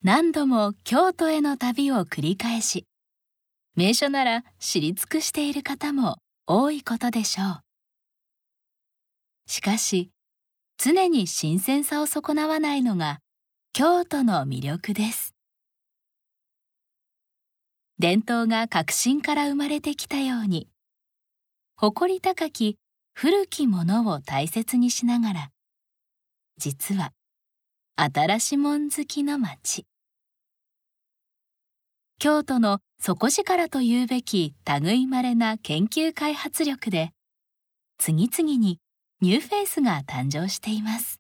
何度も京都への旅を繰り返し、名所なら知り尽くしている方も多いことでしょう。しかし、常に新鮮さを損なわないのが京都の魅力です。伝統が革新から生まれてきたように、誇り高き古きものを大切にしながら、実は新しもん好きの町。京都の底力というべき類まれな研究開発力で、次々にニューフェイスが誕生しています。